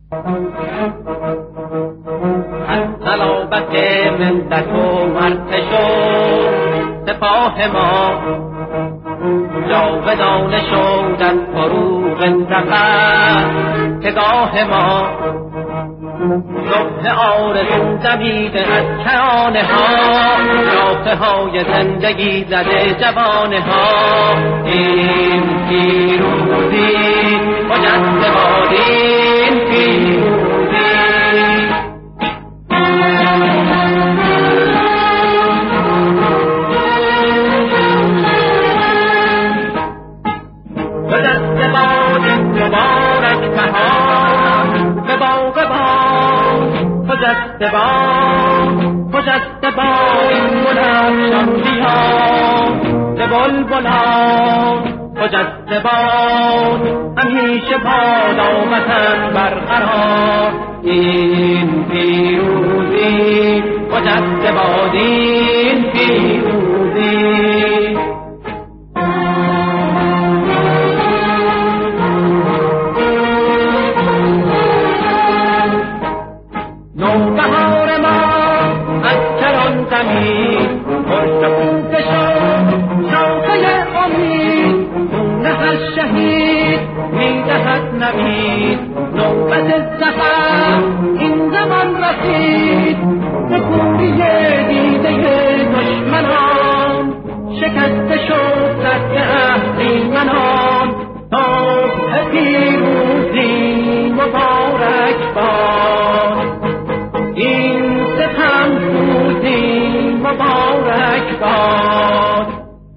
از صلابت ملت و ارتش و سپاه ما جاودانه شد از فروغ ظفر پگاه ما. صبح آرزو دمیده از کرانه ها، شاخه های زندگی زده جوانه ها. این پیروزی مجد بادی، این پیروزی مجد بادی مبارک بهار به باغ خجسته باد این گلفشان بیار به بلبلان. خجسته باد همیشه باد وطن برقرار. این پیروزی خجسته باد، این پیروزی نوید. نوبت ظفر این زمان رسید، به کوری دیده دشمنان شکسته شد دست اهریمنان. صبح پیروزی مبارک باد، این ستم سوزی مبارک باد.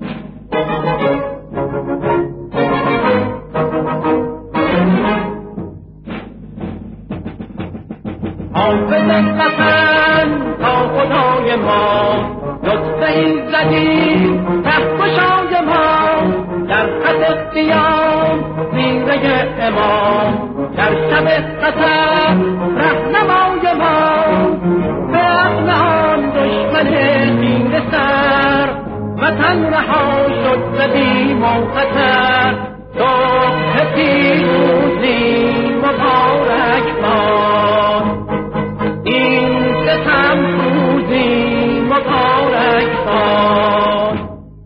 حافظ قسم تا خدای ما لطفه ایزدی رهگشای ما. در خط قیام زیره امام، در شب قسم رهنمای ما. به اغنان دشمن تیر سر، وطن رها شد ز بیم و خطر. صبح پیروزی مبارک باد، این ستم روزی مبارک باد.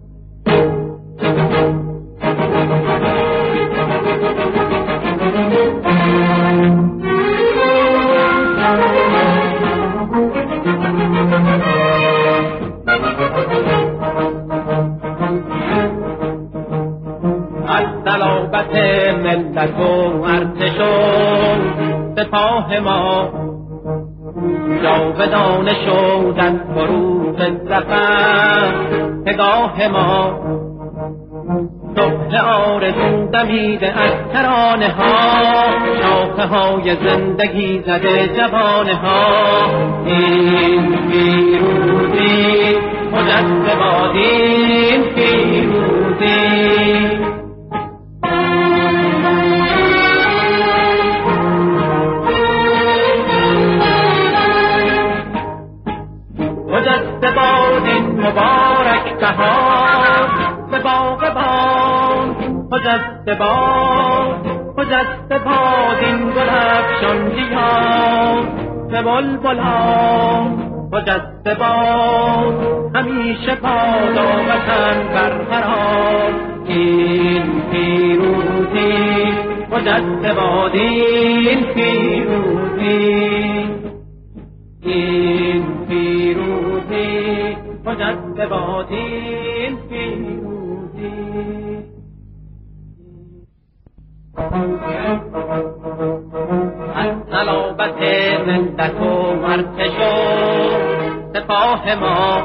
از صلابت ملت و ارتش و سپاه ما جاودانه شد از فروغ ظفر پگاه ما. صبح آرزو دمیده از ترانه ها، شاخه های زندگی زده جوانه ها. این پیروزی مجد باد، این پیروزی خجسته باد این مبارک بهار به باغ باد. خجسته باد این گلفشان بیار به بلبلان. خجسته باد همیشه باد وطن برقرار. این پیروزی خجسته باد، این پیروزی، این پیروزی خجسته باد، این پیروزی. از صلابت ملت و ارتش و سپاه ما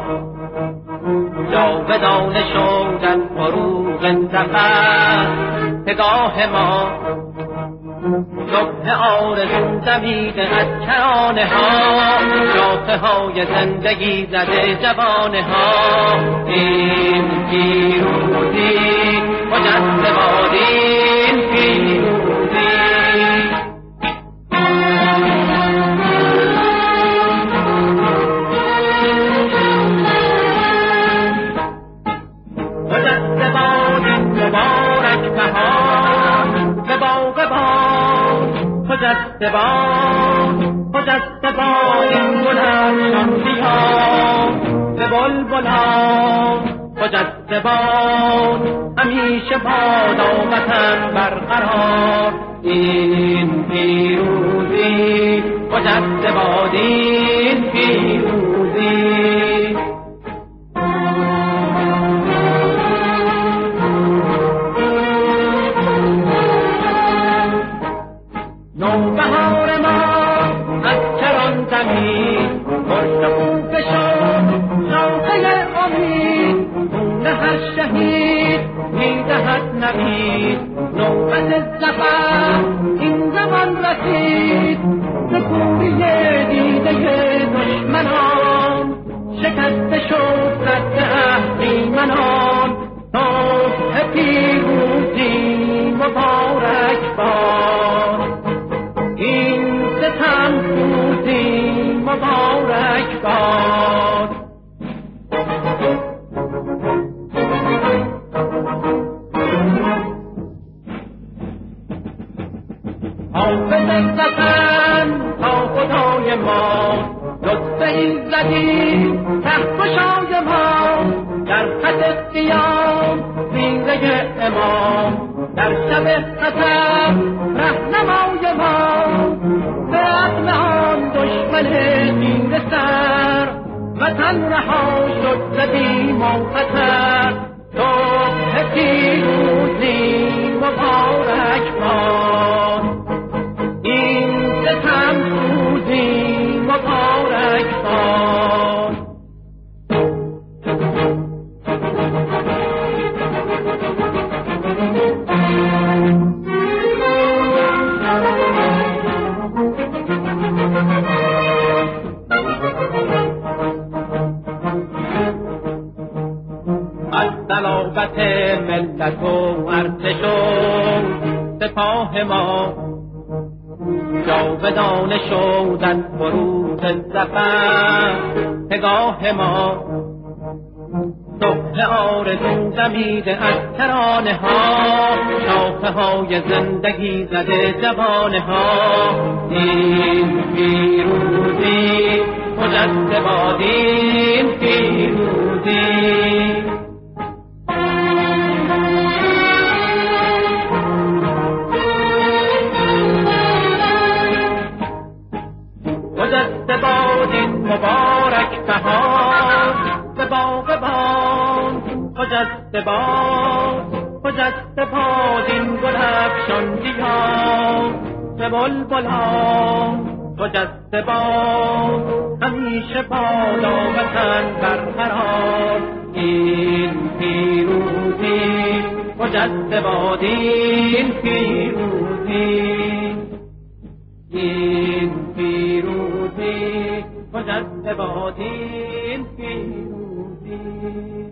جاودانه شد از فروغ ظفر پگاه ما. صبح آرزو دمیده از کرانه ها، شاخه های زندگی زده جوانه ها. این پیروزی مجد باد، این پیروزی مجد باد مبارک بهار به باغ باد. خجسته خجسته باد این گل افشاندیا به بلبلان خجسته باد همیشه بادا وطن برقرار این پیروزی خجسته باد این پیروزی نوبهار ما از کران زمین مرتبوط شد شاخه امید خون هر شهید میدهد نوید نوبت ظفر این زمان رسید ز کوری دیده دشمنان شکسته شد رد اهریمنان صبح پیروزی مبارک باد این ستم روزی مبارک باد حافظ وطن تا خدای ما لطف ایزدی کهکشای ما در خط قیام زیره امام در شب خطر رهنمای ما به عقل آن دشمن تیره سر وطن رها شد ز بیم و خطر صبح پیروزی مبارک باد این ستم روزی مبارک باد از صلابت ملت و ارتش و سپاه ما جاودانه شد از فروغ ظفر پگاه ما صبح آرزو دمیده از ترانه ها شاخه های زندگی زده جوانه ها این پیروزی خجسته باد این پیروزی خجسته باد این مبارک بهار به باغ بان خجسته باد این گل افشاندیا به بلبلان خجسته باد همیشه بادا وطن برقرار این پیروزی خجسته باد این پیروزی این پیروزی خجسته باد این پیروزی